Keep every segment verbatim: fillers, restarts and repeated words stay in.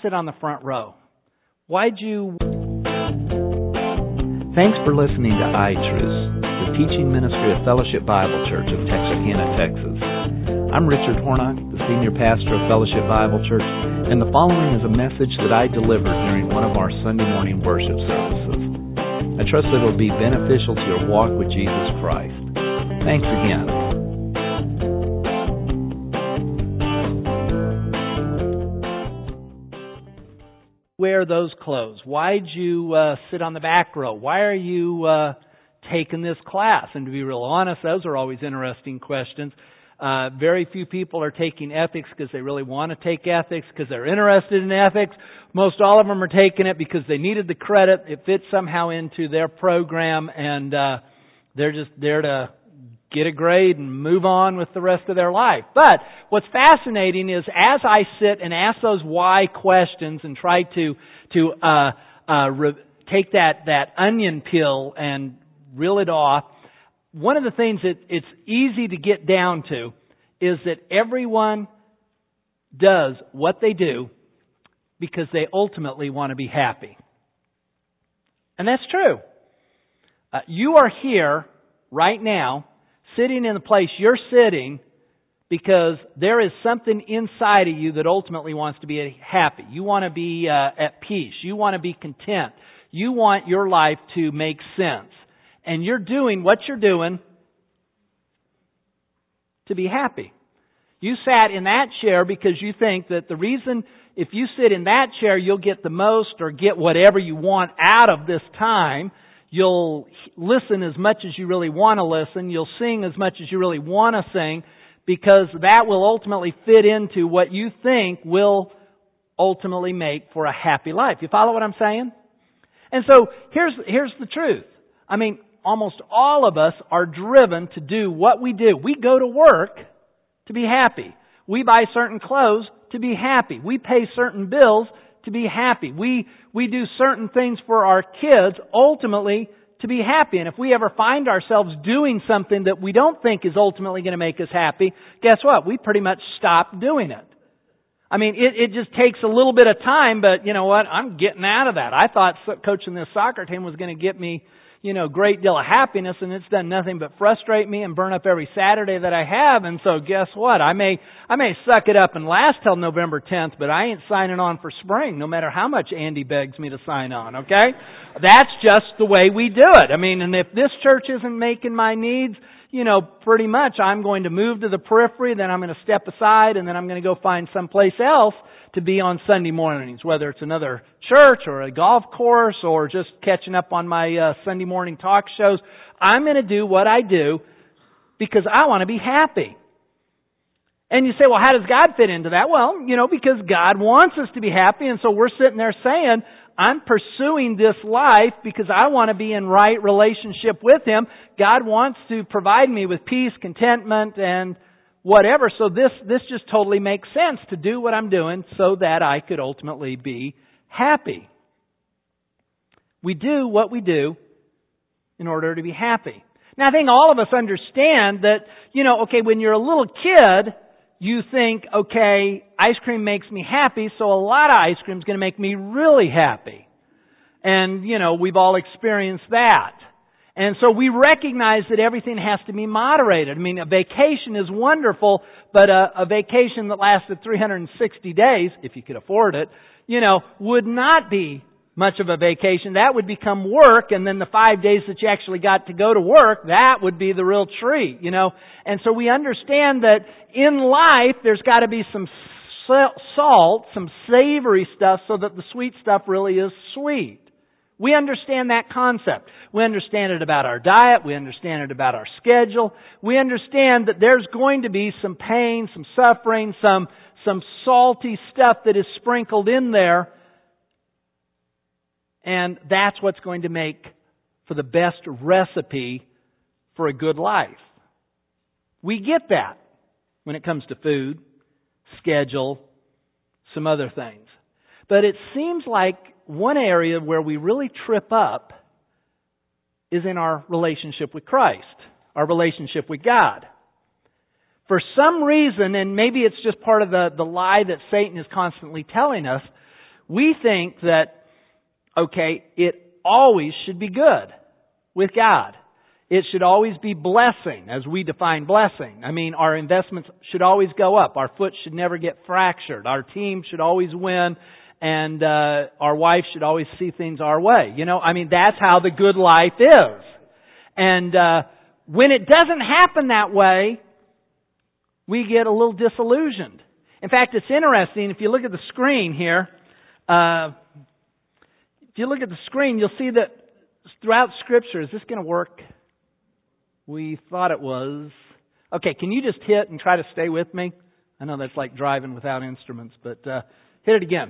sit on the front row? Why'd you... Thanks for listening to iTruth, the teaching ministry of Fellowship Bible Church of Texarkana, Texas. I'm Richard Hornock, the senior pastor of Fellowship Bible Church, and the following is a message that I delivered during one of our Sunday morning worship services. I trust that it will be beneficial to your walk with Jesus Christ. Thanks again. Wear those clothes? Why'd you uh, sit on the back row? Why are you uh, taking this class? And to be real honest, those are always interesting questions. Uh, very few people are taking ethics because they really want to take ethics, because they're interested in ethics. Most all of them are taking it because they needed the credit. It fits somehow into their program, and uh, they're just there to get a grade and move on with the rest of their life. But what's fascinating is as I sit and ask those why questions and try to to uh, uh, re- take that, that onion peel and reel it off, one of the things that it's easy to get down to is that everyone does what they do because they ultimately want to be happy. And that's true. Uh, you are here right now, sitting in the place you're sitting because there is something inside of you that ultimately wants to be happy. You want to be uh, at peace. You want to be content. You want your life to make sense. And you're doing what you're doing to be happy. You sat in that chair because you think that the reason if you sit in that chair you'll get the most or get whatever you want out of this time. You'll listen as much as you really want to listen. You'll sing as much as you really want to sing, because that will ultimately fit into what you think will ultimately make for a happy life. You follow what I'm saying? And so here's here's the truth. I mean, almost all of us are driven to do what we do. We go to work to be happy. We buy certain clothes to be happy. We pay certain bills to be happy. We we do certain things for our kids ultimately to be happy. And if we ever find ourselves doing something that we don't think is ultimately going to make us happy, guess what? We pretty much stop doing it. I mean, it, it just takes a little bit of time, but you know what? I'm getting out of that. I thought coaching this soccer team was going to get me, you know, great deal of happiness, and it's done nothing but frustrate me and burn up every Saturday that I have. And so guess what? I may, I may suck it up and last till November tenth, but I ain't signing on for spring, no matter how much Andy begs me to sign on, okay? That's just the way we do it. I mean, and if this church isn't making my needs, you know, pretty much I'm going to move to the periphery, then I'm going to step aside, and then I'm going to go find someplace else to be on Sunday mornings, whether it's another church or a golf course or just catching up on my uh, Sunday morning talk shows. I'm going to do what I do because I want to be happy. And you say, well, how does God fit into that? Well, you know, because God wants us to be happy, and so we're sitting there saying, I'm pursuing this life because I want to be in right relationship with Him. God wants to provide me with peace, contentment, and whatever. So this, this just totally makes sense to do what I'm doing so that I could ultimately be happy. We do what we do in order to be happy. Now I think all of us understand that, you know, okay, when you're a little kid, you think, okay, ice cream makes me happy, so a lot of ice cream is going to make me really happy. And, you know, we've all experienced that. And so we recognize that everything has to be moderated. I mean, a vacation is wonderful, but a, a vacation that lasted three hundred sixty days, if you could afford it, you know, would not be much of a vacation. That would become work, and then the five days that you actually got to go to work, that would be the real treat, you know. And so we understand that in life there's got to be some salt, some savory stuff, so that the sweet stuff really is sweet. We understand that concept. We understand it about our diet. We understand it about our schedule. We understand that there's going to be some pain, some suffering, some, some salty stuff that is sprinkled in there. And that's what's going to make for the best recipe for a good life. We get that when it comes to food, schedule, some other things. But it seems like one area where we really trip up is in our relationship with Christ, our relationship with God. For some reason, and maybe it's just part of the, the lie that Satan is constantly telling us, We think that, okay, it always should be good with God. It should always be blessing, as we define blessing. I mean, our investments should always go up. Our foot should never get fractured. Our team should always win. And uh, our wife should always see things our way. You know, I mean, that's how the good life is. And uh, when it doesn't happen that way, we get a little disillusioned. In fact, it's interesting. If you look at the screen here, uh, if you look at the screen, you'll see that throughout Scripture, is this going to work? We thought it was. Okay, can you just hit and try to stay with me? I know that's like driving without instruments, but uh, hit it again.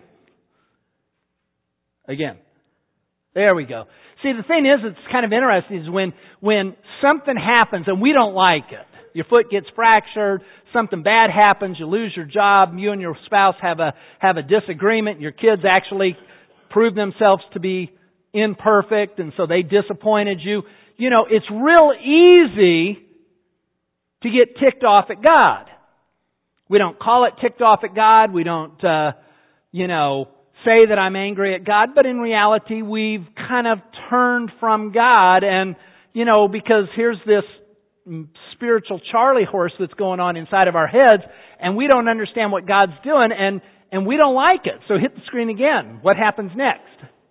Again. There we go. See, the thing is, it's kind of interesting, is when, when something happens and we don't like it. Your foot gets fractured, something bad happens, you lose your job, you and your spouse have a, have a disagreement, your kids actually prove themselves to be imperfect, and so they disappointed you. You know, it's real easy to get ticked off at God. We don't call it ticked off at God. We don't, uh, you know, say that I'm angry at God. But in reality, we've kind of turned from God. And, you know, because here's this spiritual Charlie horse that's going on inside of our heads, and we don't understand what God's doing, and, and we don't like it. So hit the screen again. What happens next?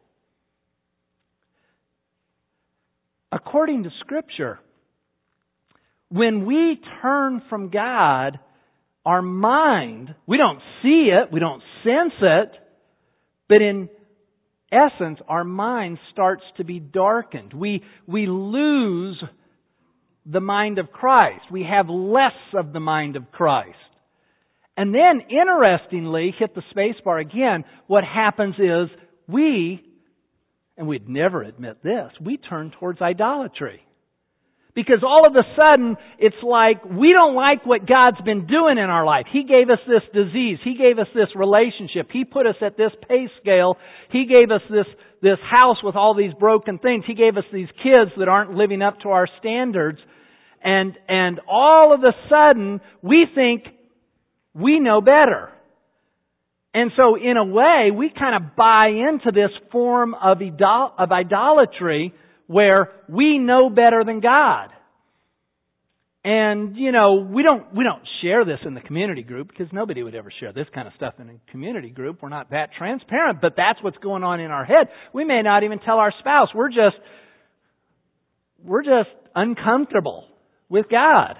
According to Scripture, when we turn from God, our mind, we don't see it, we don't sense it, but in essence, our mind starts to be darkened. We, we lose the mind of Christ. We have less of the mind of Christ. And then, interestingly, hit the space bar again, what happens is we, and we'd never admit this, we turn towards idolatry. Because all of a sudden, it's like we don't like what God's been doing in our life. He gave us this disease. He gave us this relationship. He put us at this pay scale. He gave us this, this house with all these broken things. He gave us these kids that aren't living up to our standards. And, and all of a sudden, we think we know better. And so, in a way, we kind of buy into this form of, idol- of idolatry where we know better than God. And, you know, we don't, we don't share this in the community group because nobody would ever share this kind of stuff in a community group. We're not that transparent, but that's what's going on in our head. We may not even tell our spouse. We're just, we're just uncomfortable with God.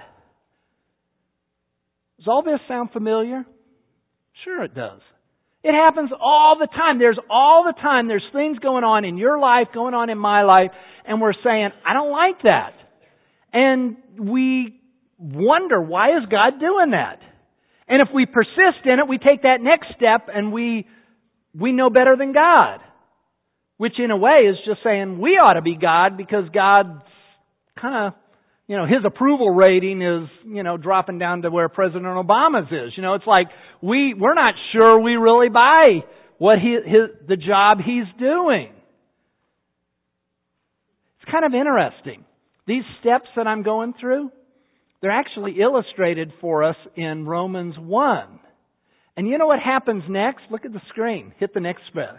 Does all this sound familiar? Sure it does. It happens all the time. There's all the time, there's things going on in your life, going on in my life, and we're saying, I don't like that. And we wonder, why is God doing that? And if we persist in it, we take that next step and we, we know better than God. Which in a way is just saying we ought to be God because God's kind of, you know, His approval rating is, you know, dropping down to where President Obama's is. You know, it's like we, we're not sure we really buy what he, his, the job He's doing. It's kind of interesting. These steps that I'm going through, they're actually illustrated for us in Romans one. And you know what happens next? Look at the screen. Hit the next spread.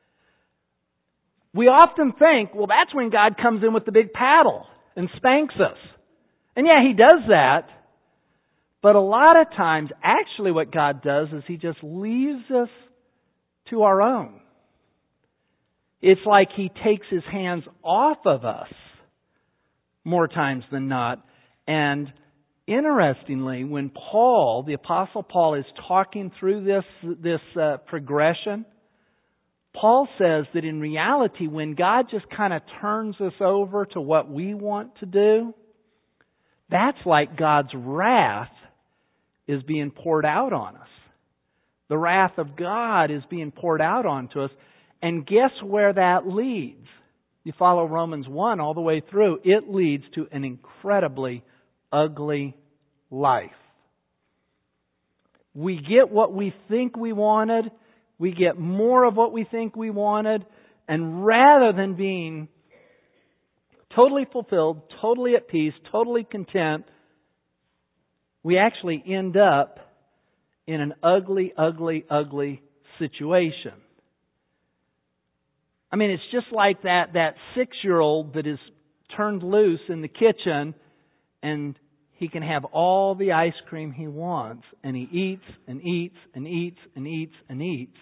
We often think, well, that's when God comes in with the big paddle and spanks us. And yeah, He does that. But a lot of times, actually what God does is He just leaves us to our own. It's like He takes His hands off of us more times than not. And interestingly, when Paul, the Apostle Paul, is talking through this, this uh, progression, Paul says that in reality, when God just kind of turns us over to what we want to do, that's like God's wrath is being poured out on us. The wrath of God is being poured out onto us. And guess where that leads? You follow Romans one all the way through. It leads to an incredibly ugly life. We get what we think we wanted. We get more of what we think we wanted. And rather than being totally fulfilled, totally at peace, totally content, we actually end up in an ugly, ugly, ugly situation. I mean, it's just like that, that six-year-old that is turned loose in the kitchen, and he can have all the ice cream he wants, and he eats and eats and eats and eats and eats.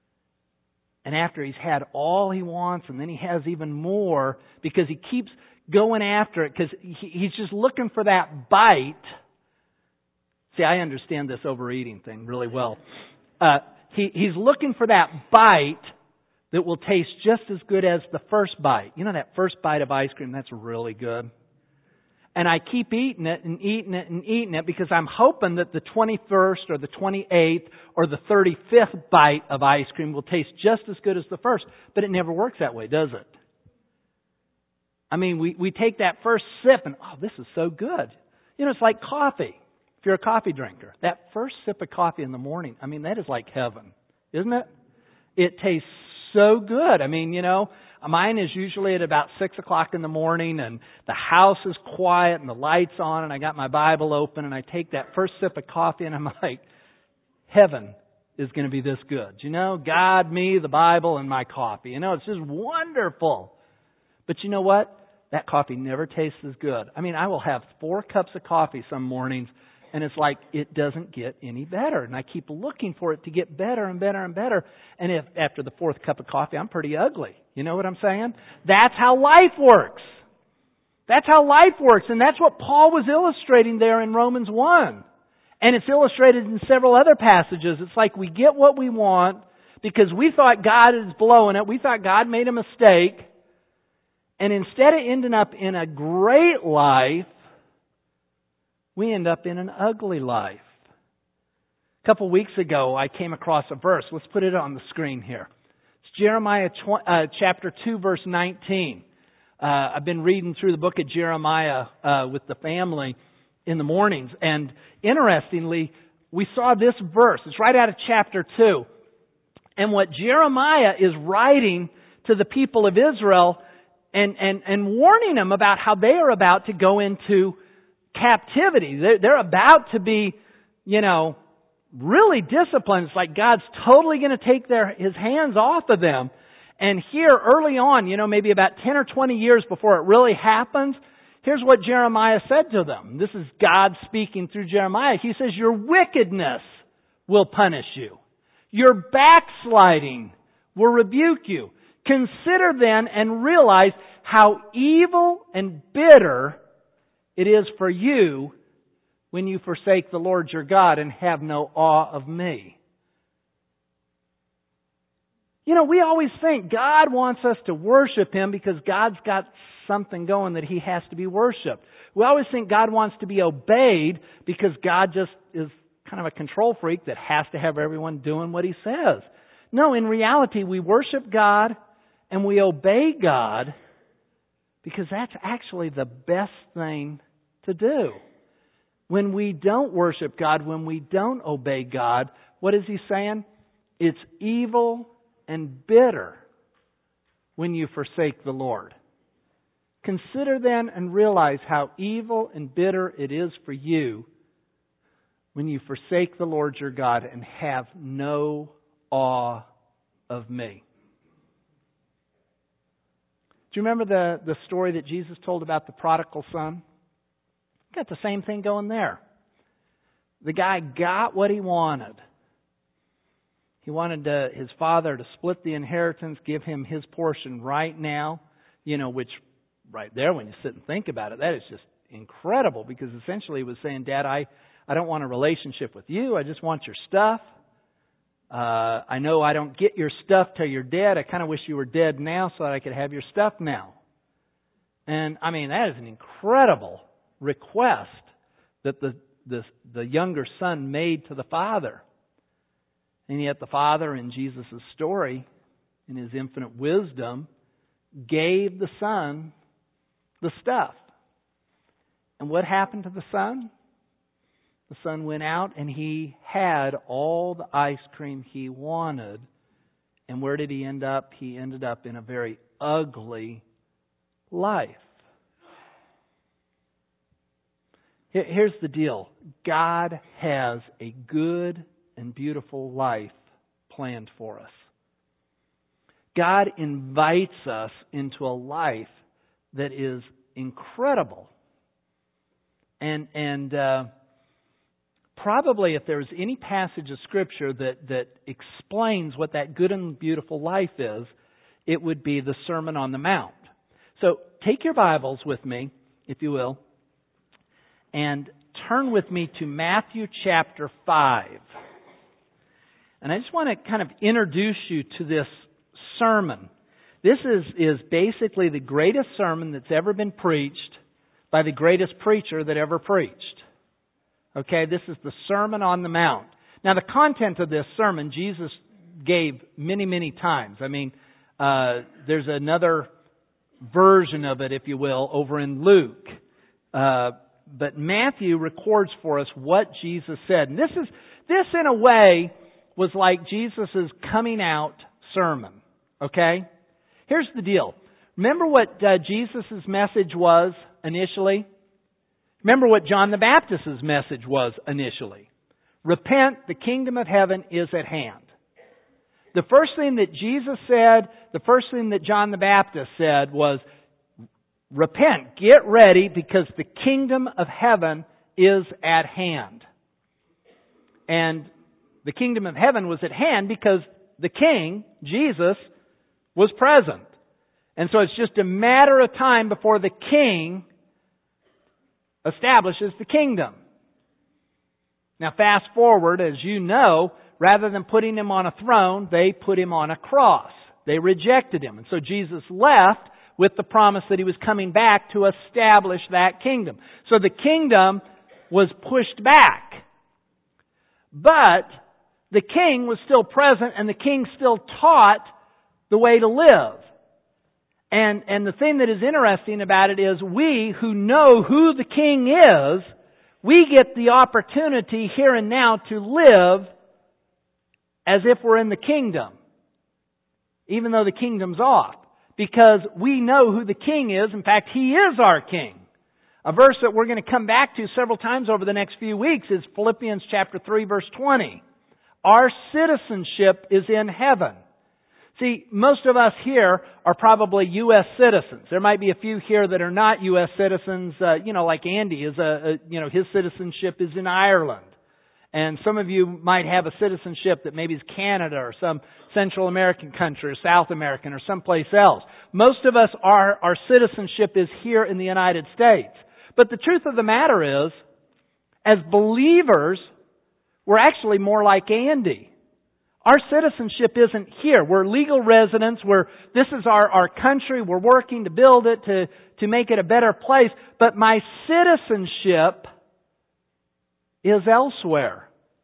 And after he's had all he wants, and then he has even more, because he keeps going after it, because he, he's just looking for that bite. See, I understand this overeating thing really well. Uh, he, he's looking for that bite that will taste just as good as the first bite. You know, that first bite of ice cream, that's really good. And I keep eating it and eating it and eating it because I'm hoping that the twenty-first or the twenty-eighth or the thirty-fifth bite of ice cream will taste just as good as the first. But it never works that way, does it? I mean, we, we take that first sip and, oh, this is so good. You know, it's like coffee. If you're a coffee drinker, that first sip of coffee in the morning, I mean, that is like heaven, isn't it? It tastes so good. I mean, you know, mine is usually at about six o'clock in the morning, and the house is quiet and the lights on, and I got my Bible open, and I take that first sip of coffee, and I'm like, heaven is going to be this good. You know, God, me, the Bible, and my coffee. You know, it's just wonderful. But you know what? That coffee never tastes as good. I mean, I will have four cups of coffee some mornings, and it's like it doesn't get any better. And I keep looking for it to get better and better and better. And if after the fourth cup of coffee, I'm pretty ugly. You know what I'm saying? That's how life works. That's how life works. And that's what Paul was illustrating there in Romans one. And it's illustrated in several other passages. It's like we get what we want because we thought God is blowing it. We thought God made a mistake. And instead of ending up in a great life, we end up in an ugly life. A couple of weeks ago, I came across a verse. Let's put it on the screen here. It's Jeremiah uh, chapter two, verse nineteen. Uh, I've been reading through the book of Jeremiah uh, with the family in the mornings. And interestingly, we saw this verse. It's right out of chapter two. And what Jeremiah is writing to the people of Israel and, and, and warning them about how they are about to go into captivity. They're, they're about to be, you know, really disciplined. It's like God's totally going to take their His hands off of them. And here early on, you know, maybe about ten or twenty years before it really happens, here's what Jeremiah said to them. This is God speaking through Jeremiah. He says, your wickedness will punish you. Your backsliding will rebuke you. Consider then and realize how evil and bitter it is for you when you forsake the Lord your God and have no awe of me. You know, we always think God wants us to worship Him because God's got something going that He has to be worshiped. We always think God wants to be obeyed because God just is kind of a control freak that has to have everyone doing what He says. No, in reality, we worship God and we obey God because that's actually the best thing to do. When we don't worship God, when we don't obey God, what is He saying? It's evil and bitter when you forsake the Lord. Consider then and realize how evil and bitter it is for you when you forsake the Lord your God and have no awe of me. Do you remember the, the story that Jesus told about the prodigal son? Got the same thing going there. The guy got what he wanted. He wanted to, his father to split the inheritance, give him his portion right now, you know, which right there, when you sit and think about it, that is just incredible because essentially he was saying, Dad, I, I don't want a relationship with you. I just want your stuff. Uh, I know I don't get your stuff till you're dead. I kind of wish you were dead now so that I could have your stuff now. And I mean, that is an incredible request that the, the, the younger son made to the father. And yet the father in Jesus' story, in His infinite wisdom, gave the son the stuff. And what happened to the son? The son went out and he had all the ice cream he wanted. And where did he end up? He ended up in a very ugly life. Here's the deal. God has a good and beautiful life planned for us. God invites us into a life that is incredible. And and uh, probably if there's any passage of Scripture that, that explains what that good and beautiful life is, it would be the Sermon on the Mount. So take your Bibles with me, if you will, and turn with me to Matthew chapter five. And I just want to kind of introduce you to this sermon. This is, is basically the greatest sermon that's ever been preached by the greatest preacher that ever preached. Okay, this is the Sermon on the Mount. Now, the content of this sermon, Jesus gave many, many times. I mean, uh, there's another version of it, if you will, over in Luke. Uh, but Matthew records for us what Jesus said. And this is, this in a way was like Jesus' coming out sermon. Okay? Here's the deal. Remember what uh, Jesus' message was initially? Remember what John the Baptist's message was initially. Repent, the kingdom of heaven is at hand. The first thing that Jesus said, the first thing that John the Baptist said was, repent, get ready, because the kingdom of heaven is at hand. And the kingdom of heaven was at hand because the King, Jesus, was present. And so it's just a matter of time before the King establishes the kingdom. Now fast forward, as you know, rather than putting Him on a throne, they put Him on a cross. They rejected Him. And so Jesus left with the promise that He was coming back to establish that kingdom. So the kingdom was pushed back. But the King was still present, and the King still taught the way to live. And, and the thing that is interesting about it is we who know who the King is, we get the opportunity here and now to live as if we're in the kingdom, even though the kingdom's off, because we know who the King is. In fact, He is our King. A verse that we're going to come back to several times over the next few weeks is Philippians chapter three, verse twenty. Our citizenship is in heaven. See, most of us here are probably U S citizens. There might be a few here that are not U S citizens. Uh, you know, like Andy is a, a, you know, his citizenship is in Ireland. And some of you might have a citizenship that maybe is Canada or some Central American country or South American or someplace else. Most of us, are, our citizenship is here in the United States. But the truth of the matter is, as believers, we're actually more like Andy. Our citizenship isn't here. We're legal residents. We're, this is our, our country. We're working to build it, to, to make it a better place. But my citizenship is elsewhere.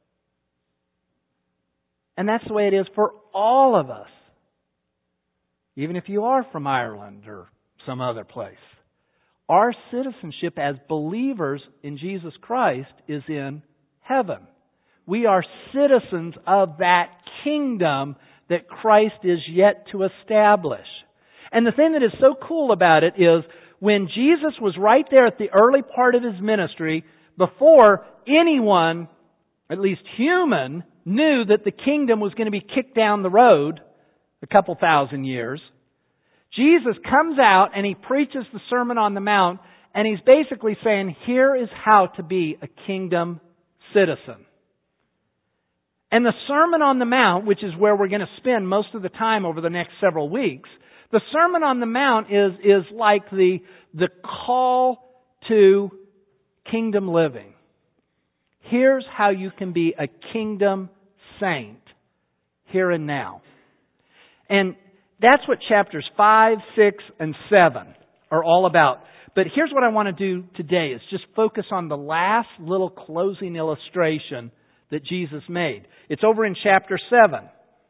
And that's the way it is for all of us. Even if you are from Ireland or some other place. Our citizenship as believers in Jesus Christ is in heaven. We are citizens of that kingdom that Christ is yet to establish. And the thing that is so cool about it is when Jesus was right there at the early part of His ministry, before anyone, at least human, knew that the kingdom was going to be kicked down the road a couple thousand years, Jesus comes out and He preaches the Sermon on the Mount, and He's basically saying, here is how to be a kingdom citizen. And the Sermon on the Mount, which is where we're going to spend most of the time over the next several weeks, the Sermon on the Mount is, is like the, the call to kingdom living. Here's how you can be a kingdom saint here and now. And that's what chapters five, six, and seven are all about. But here's what I want to do today is just focus on the last little closing illustration that Jesus made. It's over in chapter seven.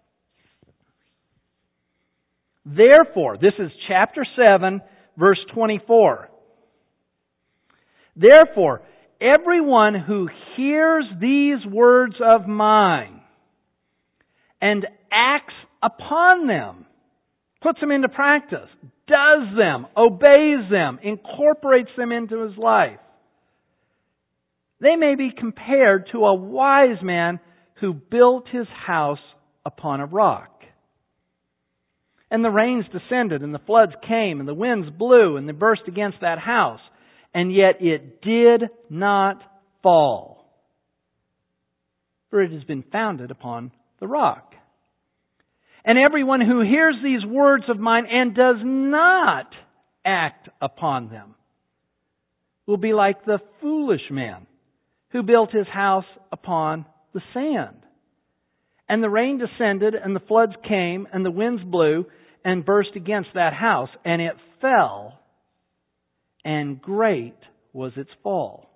Therefore, this is chapter seven, verse twenty-four. Therefore, everyone who hears these words of mine and acts upon them, puts them into practice, does them, obeys them, incorporates them into his life, they may be compared to a wise man who built his house upon a rock. And the rains descended, and the floods came, and the winds blew, and they burst against that house. And yet it did not fall, for it has been founded upon the rock. And everyone who hears these words of mine and does not act upon them will be like the foolish man who built his house upon the sand. And the rain descended, and the floods came, and the winds blew and burst against that house, and it fell, and great was its fall.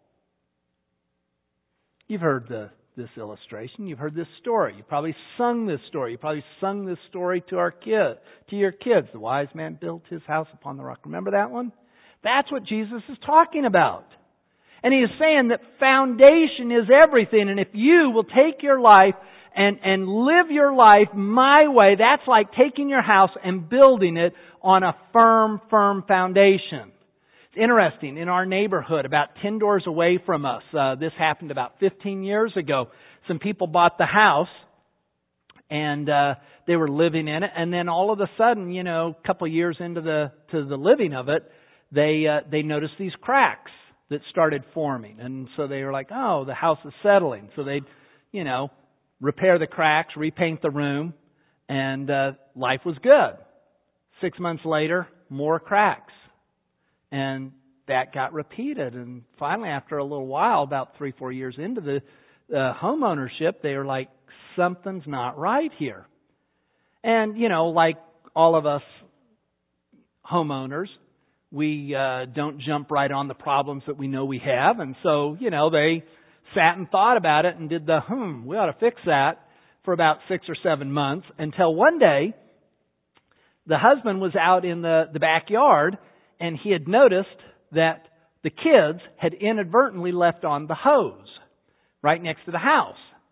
You've heard the, this illustration. You've heard this story. You've probably sung this story. You've probably sung this story to our kid, to your kids. The wise man built his house upon the rock. Remember that one? That's what Jesus is talking about. And He is saying that foundation is everything. And if you will take your life and, and live your life my way, that's like taking your house and building it on a firm, firm foundation. It's interesting. In our neighborhood, about ten doors away from us, uh, this happened about fifteen years ago. Some people bought the house and uh, they were living in it. And then all of a sudden, you know, a couple of years into the to the living of it, they uh, they noticed these cracks that started forming. And so they were like, oh, the house is settling. So they'd, you know, repair the cracks, repaint the room, and uh, life was good. Six months later, more cracks. And that got repeated. And finally, after a little while, about three, four years into the uh, home ownership, they were like, something's not right here. And, you know, like all of us homeowners, we uh, don't jump right on the problems that we know we have. And so, you know, they sat and thought about it and did the, hmm, we ought to fix that for about six or seven months until one day the husband was out in the, the backyard and he had noticed that the kids had inadvertently left on the hose right next to the house.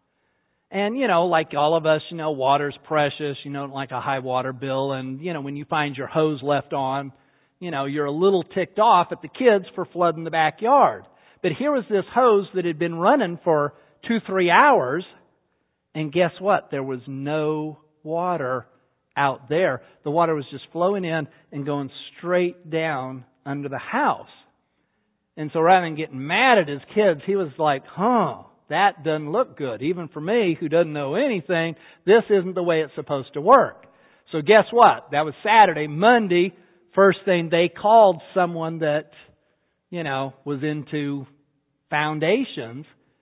And, you know, like all of us, you know, water's precious, you know, like a high water bill. And, you know, when you find your hose left on, you know, you're a little ticked off at the kids for flooding the backyard. But here was this hose that had been running for two, three hours. And guess what? There was no water out there. The water was just flowing in and going straight down under the house. And so rather than getting mad at his kids, he was like, huh, that doesn't look good. Even for me, who doesn't know anything, this isn't the way it's supposed to work. So guess what? That was Saturday. Monday, first thing, they called someone that, you know, was into foundations.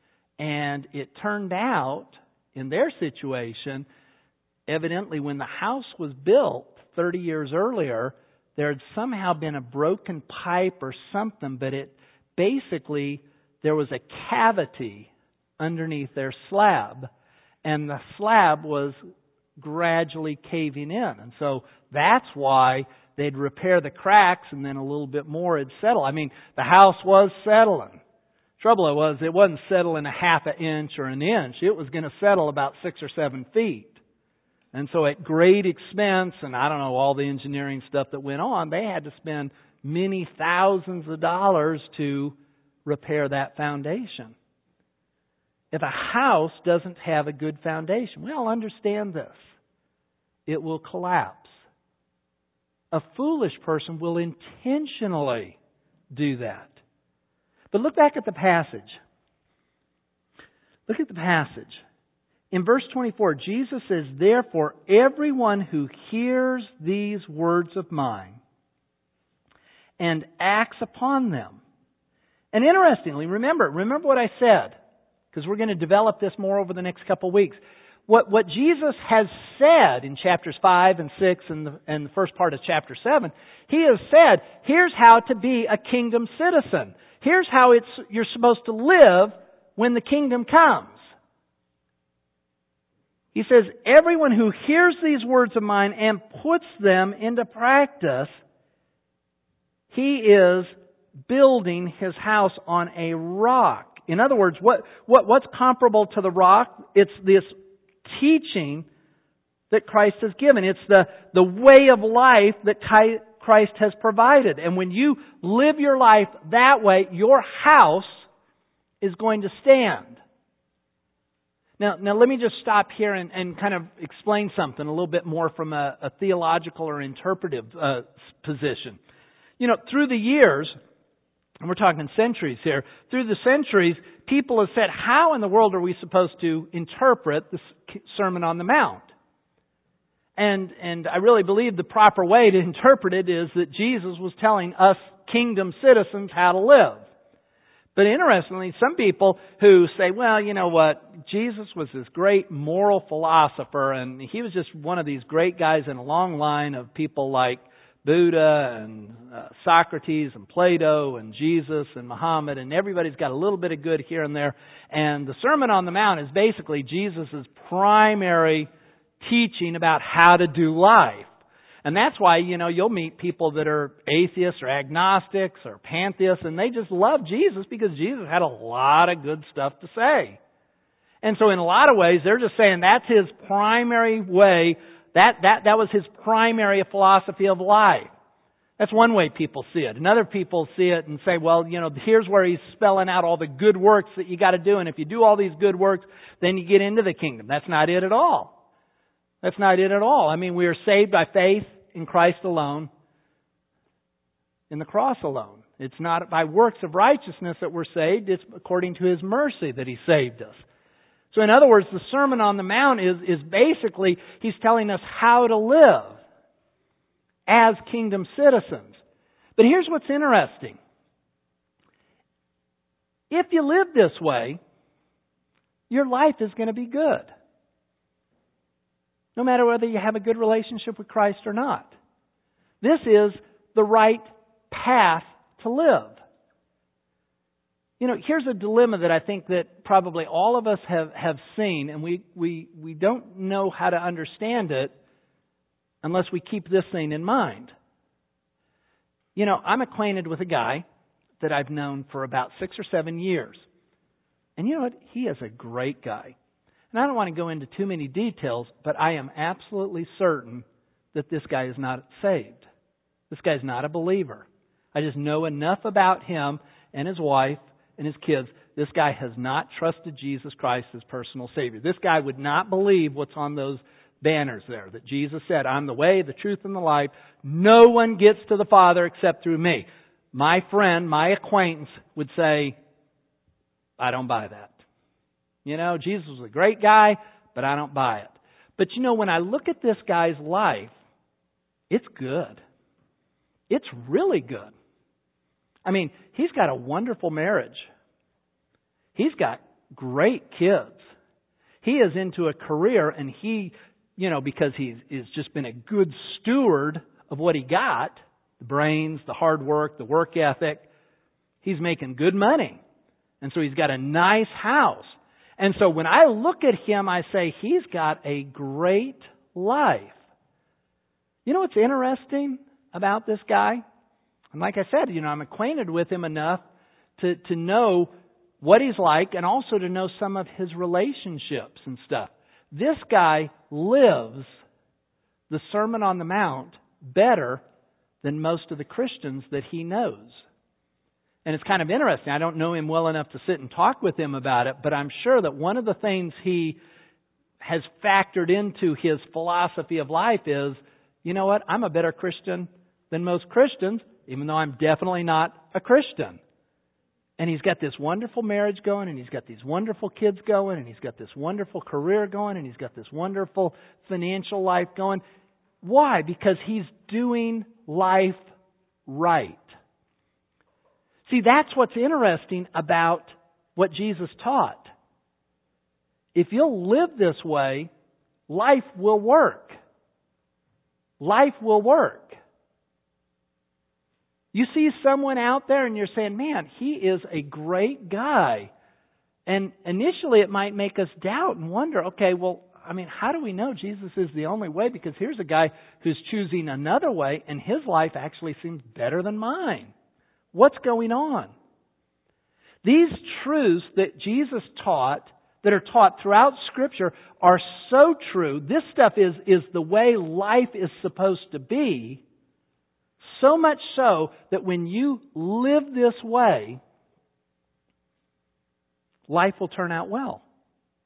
And it turned out, in their situation, evidently when the house was built thirty years earlier, there had somehow been a broken pipe or something, but it basically, there was a cavity underneath their slab, and the slab was gradually caving in. And so that's why they'd repair the cracks and then a little bit more it'd settle. I mean, the house was settling. Trouble it was, it wasn't settling a half an inch or an inch. It was going to settle about six or seven feet. And so at great expense, and I don't know, all the engineering stuff that went on, they had to spend many thousands of dollars to repair that foundation. If a house doesn't have a good foundation, well, understand this. It will collapse. A foolish person will intentionally do that. But look back at the passage. Look at the passage. In verse twenty-four, Jesus says, therefore, everyone who hears these words of mine and acts upon them. And interestingly, remember, remember what I said, because we're going to develop this more over the next couple of weeks. What, what Jesus has said in chapters five and six and the, and the first part of chapter seven, He has said, here's how to be a kingdom citizen. Here's how it's you're supposed to live when the kingdom comes. He says, everyone who hears these words of mine and puts them into practice, he is building his house on a rock. In other words, what, what what's comparable to the rock? It's this teaching that Christ has given. It's the, the way of life that Christ has provided. And when you live your life that way, your house is going to stand. Now, now let me just stop here and, and kind of explain something a little bit more from a, a theological or interpretive uh, position. You know, through the years, and we're talking centuries here, through the centuries, people have said, how in the world are we supposed to interpret the Sermon on the Mount? And, and I really believe the proper way to interpret it is that Jesus was telling us kingdom citizens how to live. But interestingly, some people who say, well, you know what, Jesus was this great moral philosopher, and he was just one of these great guys in a long line of people like Buddha and uh, Socrates and Plato and Jesus and Muhammad, and everybody's got a little bit of good here and there. And the Sermon on the Mount is basically Jesus' primary teaching about how to do life. And that's why, you know, you'll meet people that are atheists or agnostics or pantheists, and they just love Jesus because Jesus had a lot of good stuff to say. And so in a lot of ways, they're just saying that's his primary way, that, that, that was his primary philosophy of life. That's one way people see it. And other people see it and say, well, you know, here's where he's spelling out all the good works that you got to do, and if you do all these good works, then you get into the kingdom. That's not it at all. That's not it at all. I mean, we are saved by faith in Christ alone, in the cross alone. It's not by works of righteousness that we're saved. It's according to His mercy that He saved us. So in other words, the Sermon on the Mount is, is basically, He's telling us how to live as kingdom citizens. But here's what's interesting. If you live this way, your life is going to be good. No matter whether you have a good relationship with Christ or not. This is the right path to live. You know, here's a dilemma that I think that probably all of us have, have seen, and we, we, we don't know how to understand it unless we keep this thing in mind. You know, I'm acquainted with a guy that I've known for about six or seven years. And you know what? He is a great guy. And I don't want to go into too many details, but I am absolutely certain that this guy is not saved. This guy's not a believer. I just know enough about him and his wife and his kids. This guy has not trusted Jesus Christ as personal Savior. This guy would not believe what's on those banners there, that Jesus said, I'm the way, the truth, and the life. No one gets to the Father except through me. My friend, my acquaintance would say, I don't buy that. You know, Jesus was a great guy, but I don't buy it. But you know, when I look at this guy's life, it's good. It's really good. I mean, he's got a wonderful marriage. He's got great kids. He is into a career, and he, you know, because he's, he's just been a good steward of what he got, the brains, the hard work, the work ethic, he's making good money. And so he's got a nice house. And so when I look at him, I say, he's got a great life. You know what's interesting about this guy? And like I said, you know, I'm acquainted with him enough to, to know what he's like and also to know some of his relationships and stuff. This guy lives the Sermon on the Mount better than most of the Christians that he knows. And it's kind of interesting. I don't know him well enough to sit and talk with him about it, but I'm sure that one of the things he has factored into his philosophy of life is, you know what, I'm a better Christian than most Christians, even though I'm definitely not a Christian. And he's got this wonderful marriage going, and he's got these wonderful kids going, and he's got this wonderful career going, and he's got this wonderful financial life going. Why? Because he's doing life right. See, that's what's interesting about what Jesus taught. If you'll live this way, life will work. Life will work. You see someone out there and you're saying, man, he is a great guy. And initially it might make us doubt and wonder, okay, well, I mean, how do we know Jesus is the only way? Because here's a guy who's choosing another way and his life actually seems better than mine. What's going on? These truths that Jesus taught, that are taught throughout Scripture, are so true. This stuff is, is the way life is supposed to be. So much so that when you live this way, life will turn out well.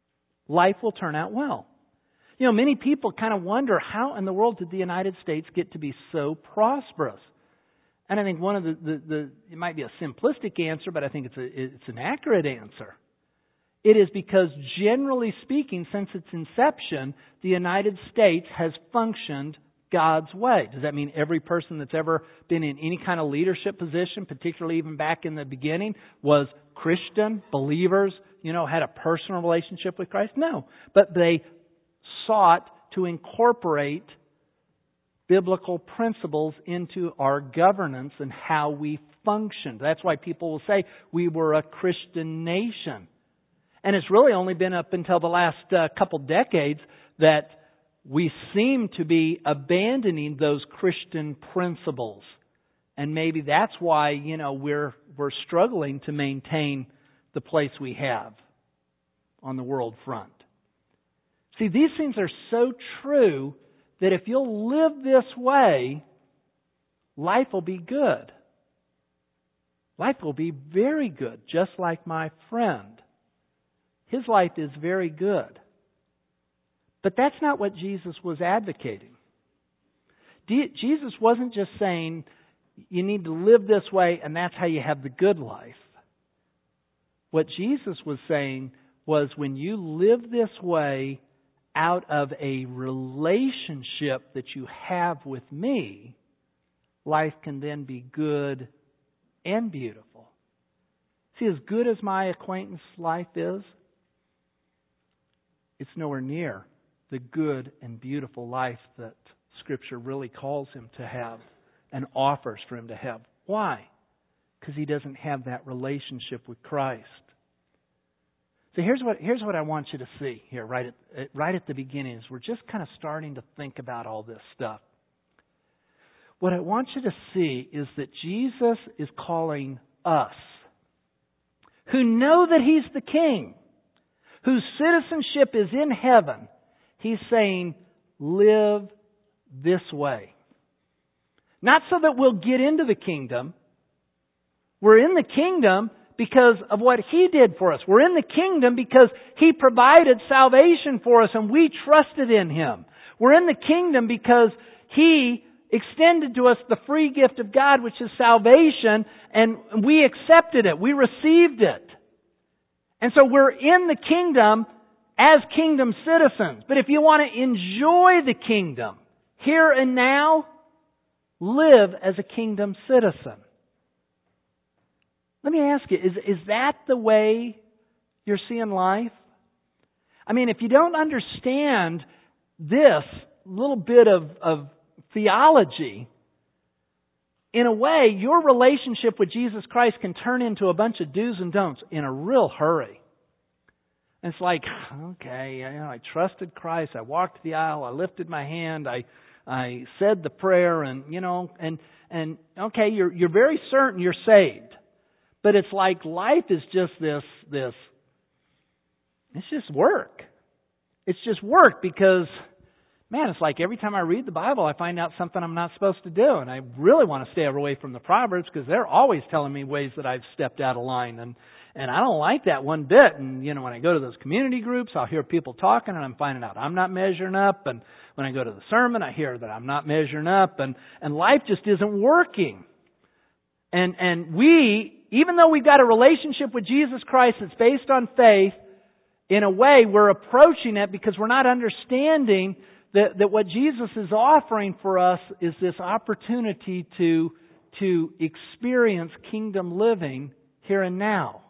life will turn out well. You know, many people kind of wonder, how in the world did the United States get to be so prosperous? And I think one of the, the, the it might be a simplistic answer, but I think it's a, it's an accurate answer. It is because, generally speaking, since its inception, the United States has functioned God's way. Does that mean every person that's ever been in any kind of leadership position, particularly even back in the beginning, was Christian, believers, you know, had a personal relationship with Christ? No. But they sought to incorporate biblical principles into our governance and how we functioned. That's why people will say we were a Christian nation. And it's really only been up until the last uh, couple decades that we seem to be abandoning those Christian principles. And maybe that's why, you know, we're we're struggling to maintain the place we have on the world front. See, these things are so true that if you'll live this way, life will be good. Life will be very good, just like my friend. His life is very good. But that's not what Jesus was advocating. Jesus wasn't just saying, you need to live this way and that's how you have the good life. What Jesus was saying was, when you live this way out of a relationship that you have with me, life can then be good and beautiful. See, as good as my acquaintance life is, it's nowhere near the good and beautiful life that Scripture really calls him to have and offers for him to have. Why? Because he doesn't have that relationship with Christ. So here's what here's what I want you to see here right at right at the beginning, as we're just kind of starting to think about all this stuff. What I want you to see is that Jesus is calling us, who know that He's the King, whose citizenship is in heaven. He's saying, live this way. Not so that we'll get into the kingdom. We're in the kingdom because of what He did for us. We're in the kingdom because He provided salvation for us and we trusted in Him. We're in the kingdom because He extended to us the free gift of God, which is salvation, and we accepted it. We received it. And so we're in the kingdom as kingdom citizens. But if you want to enjoy the kingdom here and now, live as a kingdom citizen. Let me ask you, is, is that the way you're seeing life? I mean, if you don't understand this little bit of, of theology, in a way, your relationship with Jesus Christ can turn into a bunch of do's and don'ts in a real hurry. And it's like, okay, you know, I trusted Christ, I walked the aisle, I lifted my hand, I I said the prayer, and you know, and and okay, you're you're very certain you're saved. But it's like life is just this this it's just work. It's just work because, man, it's like every time I read the Bible, I find out something I'm not supposed to do. And I really want to stay away from the Proverbs because they're always telling me ways that I've stepped out of line. And, and I don't like that one bit. And, you know, when I go to those community groups, I'll hear people talking and I'm finding out I'm not measuring up. And when I go to the sermon, I hear that I'm not measuring up. And, and life just isn't working. And, and we, even though we've got a relationship with Jesus Christ that's based on faith, in a way we're approaching it because we're not understanding That, that what Jesus is offering for us is this opportunity to, to experience kingdom living here and now.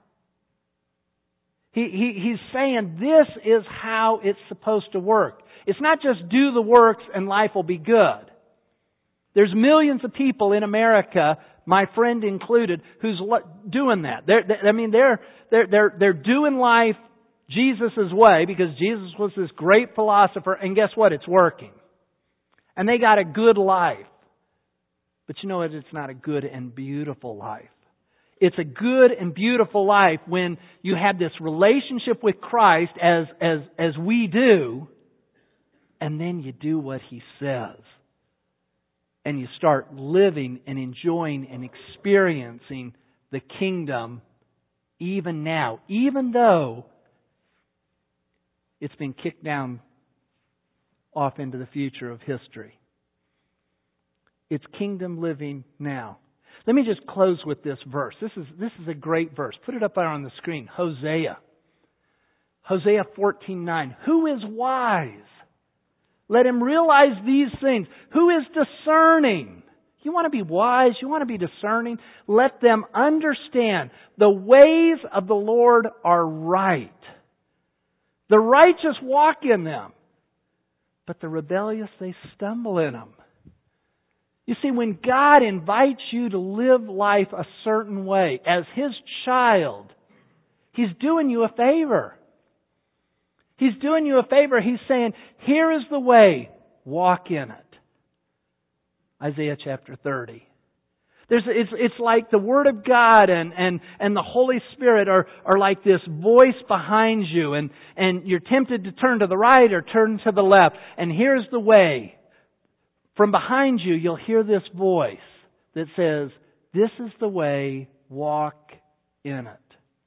He, he, he's saying this is how it's supposed to work. It's not just do the works and life will be good. There's millions of people in America, my friend included, who's doing that. They're, they, I mean, they're, they're, they're, they're doing life Jesus' way because Jesus was this great philosopher, and guess what? It's working. And they got a good life. But you know what? It's not a good and beautiful life. It's a good and beautiful life when you have this relationship with Christ as, as, as we do, and then you do what He says. And you start living and enjoying and experiencing the kingdom even now, even though it's been kicked down off into the future of history. It's kingdom living now. Let me just close with this verse. This is, this is a great verse. Put it up there on the screen. Hosea. Hosea fourteen nine. Who is wise? Let him realize these things. Who is discerning? You want to be wise? You want to be discerning? Let them understand the ways of the Lord are right. The righteous walk in them, but the rebellious, they stumble in them. You see, when God invites you to live life a certain way, as His child, He's doing you a favor. He's doing you a favor. He's saying, here is the way, walk in it. Isaiah chapter thirty. There's, it's, it's like the Word of God and, and, and the Holy Spirit are, are like this voice behind you, and, and you're tempted to turn to the right or turn to the left. And here's the way. From behind you, you'll hear this voice that says, this is the way, walk in it.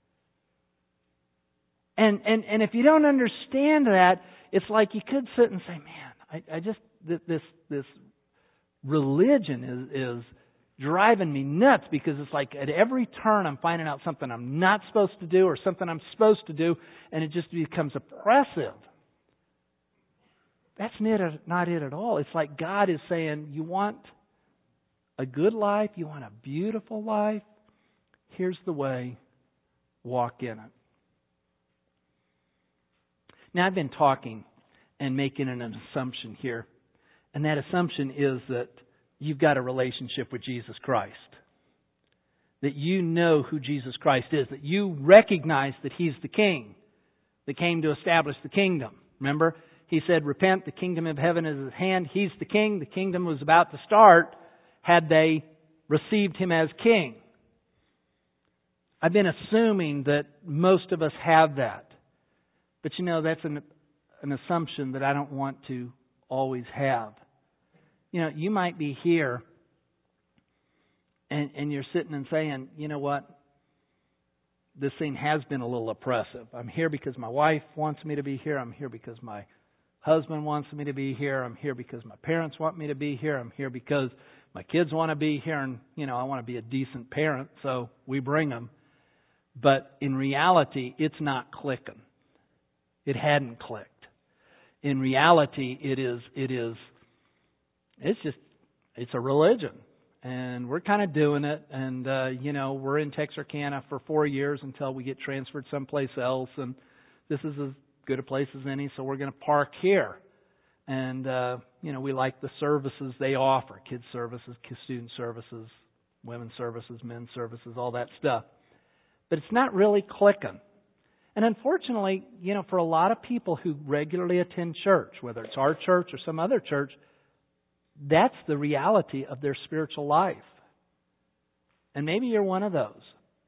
And, and, and if you don't understand that, it's like you could sit and say, man, I, I just, this, this religion is, is driving me nuts, because it's like at every turn I'm finding out something I'm not supposed to do or something I'm supposed to do, and it just becomes oppressive. That's not it at all. It's like God is saying, you want a good life, you want a beautiful life, here's the way, walk in it. Now, I've been talking and making an assumption here, and that assumption is that you've got a relationship with Jesus Christ. That you know who Jesus Christ is. That you recognize that He's the King that came to establish the kingdom. Remember, He said, repent, the kingdom of heaven is at hand. He's the King. The kingdom was about to start had they received Him as King. I've been assuming that most of us have that. But you know, that's an, an assumption that I don't want to always have. You know, you might be here and, and you're sitting and saying, you know what, this thing has been a little oppressive. I'm here because my wife wants me to be here. I'm here because my husband wants me to be here. I'm here because my parents want me to be here. I'm here because my kids want to be here. And, you know, I want to be a decent parent, so we bring them. But in reality, it's not clicking. It hadn't clicked. In reality, it is, it is, it's just, it's a religion. And we're kind of doing it. And, uh, you know, we're in Texarkana for four years until we get transferred someplace else. And this is as good a place as any, so we're going to park here. And, uh, you know, we like the services they offer. Kids services, student services, women's services, men's services, all that stuff. But it's not really clicking. And unfortunately, you know, for a lot of people who regularly attend church, whether it's our church or some other church, that's the reality of their spiritual life. And maybe you're one of those.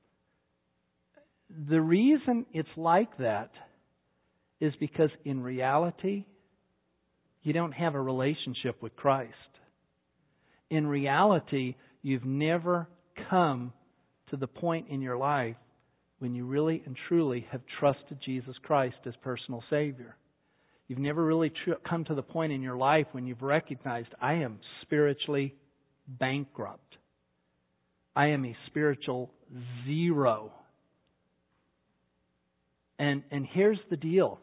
The reason it's like that is because in reality, you don't have a relationship with Christ. In reality, you've never come to the point in your life when you really and truly have trusted Jesus Christ as personal Savior. You've never really tr- come to the point in your life when you've recognized, I am spiritually bankrupt. I am a spiritual zero. And, and here's the deal.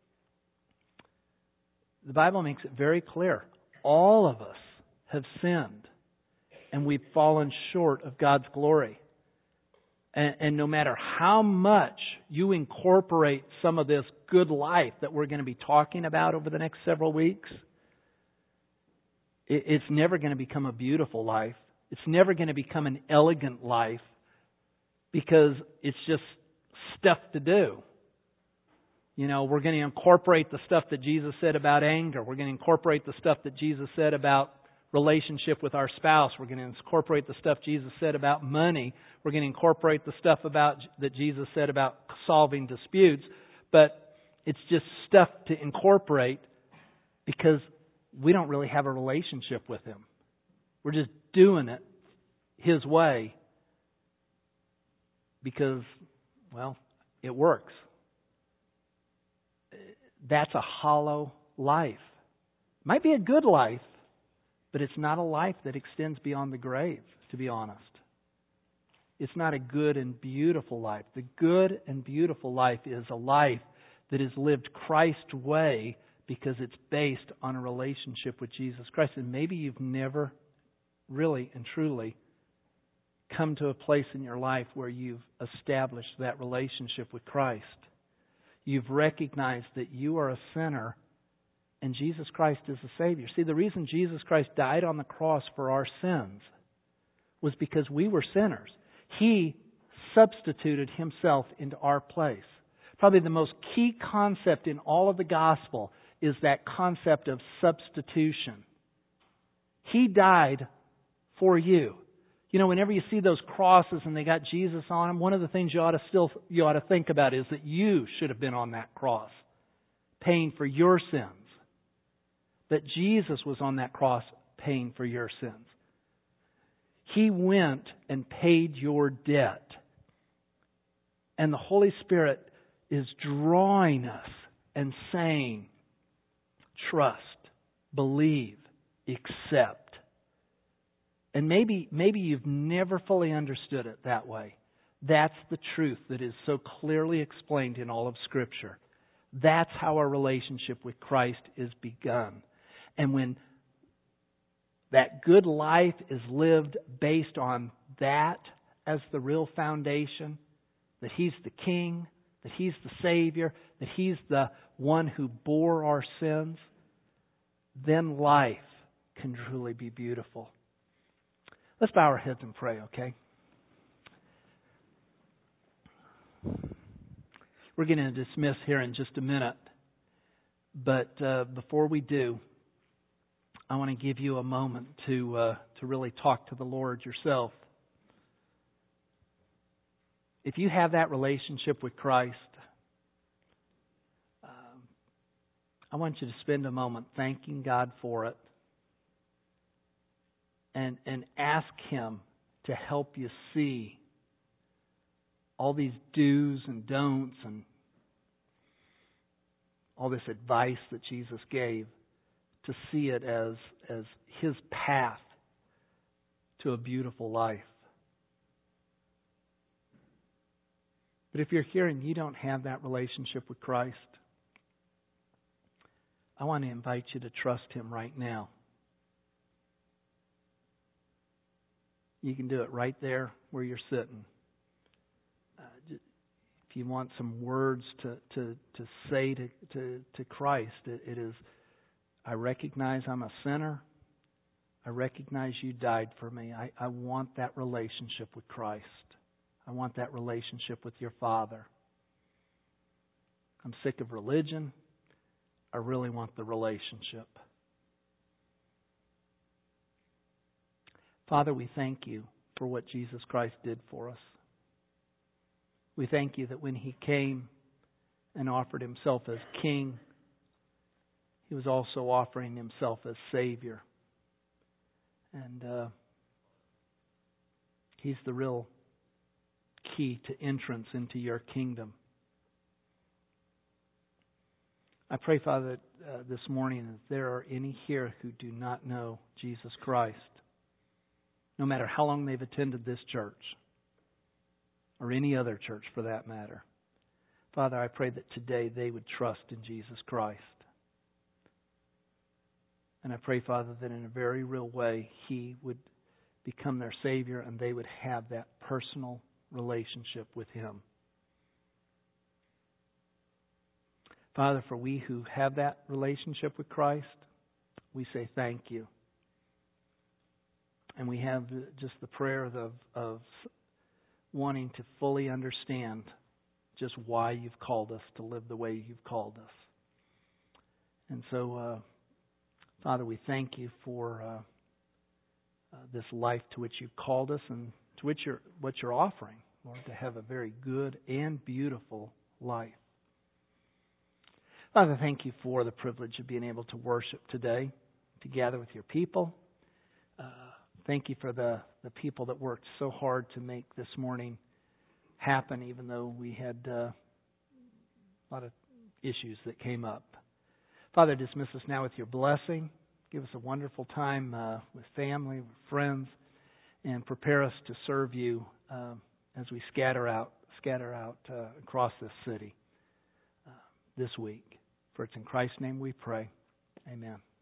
The Bible makes it very clear. All of us have sinned, and we've fallen short of God's glory. And, and no matter how much you incorporate some of this good life that we're going to be talking about over the next several weeks, it, it's never going to become a beautiful life. It's never going to become an elegant life, because it's just stuff to do. You know, we're going to incorporate the stuff that Jesus said about anger. We're going to incorporate the stuff that Jesus said about relationship with our spouse. We're going to incorporate the stuff Jesus said about money. We're going to incorporate the stuff about that Jesus said about solving disputes. But it's just stuff to incorporate because we don't really have a relationship with Him. We're just doing it His way because, well, it works. that's a hollow life. Might be a good life, but it's not a life that extends beyond the grave, to be honest. It's not a good and beautiful life. The good and beautiful life is a life that is lived Christ's way because it's based on a relationship with Jesus Christ. And maybe you've never really and truly come to a place in your life where you've established that relationship with Christ. You've recognized that you are a sinner and Jesus Christ is the Savior. See, the reason Jesus Christ died on the cross for our sins was because we were sinners. He substituted Himself into our place. Probably the most key concept in all of the gospel is that concept of substitution. He died for you. You know, whenever you see those crosses and they got Jesus on them, one of the things you ought to still you ought to think about is that you should have been on that cross, paying for your sins. That Jesus was on that cross paying for your sins. He went and paid your debt. And the Holy Spirit is drawing us and saying, trust, believe, accept. And maybe maybe you've never fully understood it that way. That's the truth that is so clearly explained in all of Scripture. That's how our relationship with Christ is begun. And when that good life is lived based on that as the real foundation, that He's the King, that He's the Savior, that He's the one who bore our sins, then life can truly be beautiful. Let's bow our heads and pray, okay? We're going to dismiss here in just a minute. But uh, before we do, I want to give you a moment to uh, to really talk to the Lord yourself. If you have that relationship with Christ, um, I want you to spend a moment thanking God for it and, and ask Him to help you see all these do's and don'ts and all this advice that Jesus gave, to see it as, as His path to a beautiful life. But if you're here and you don't have that relationship with Christ, I want to invite you to trust Him right now. You can do it right there where you're sitting. Uh, if you want some words to, to, to say to, to, to Christ, it, it is, I recognize I'm a sinner. I recognize You died for me. I, I want that relationship with Christ. I want that relationship with Your Father. I'm sick of religion. I really want the relationship. Father, we thank You for what Jesus Christ did for us. We thank You that when He came and offered Himself as King, He was also offering Himself as Savior. And uh, He's the real key to entrance into Your kingdom. I pray, Father, that uh, this morning that there are any here who do not know Jesus Christ, no matter how long they've attended this church, or any other church for that matter. Father, I pray that today they would trust in Jesus Christ. And I pray, Father, that in a very real way He would become their Savior and they would have that personal relationship with Him. Father, for we who have that relationship with Christ, we say thank You. And we have just the prayer of, of wanting to fully understand just why You've called us to live the way You've called us. And so, uh, Father, we thank You for uh, uh, this life to which You've called us and to which you're, what You're offering, Lord, to have a very good and beautiful life. Father, thank You for the privilege of being able to worship today, to gather with Your people. Uh, thank You for the, the people that worked so hard to make this morning happen, even though we had uh, a lot of issues that came up. Father, dismiss us now with your blessing. Give us a wonderful time uh, with family, with friends, and prepare us to serve you uh, as we scatter out, scatter out uh, across this city uh, this week. For it's in Christ's name we pray. Amen.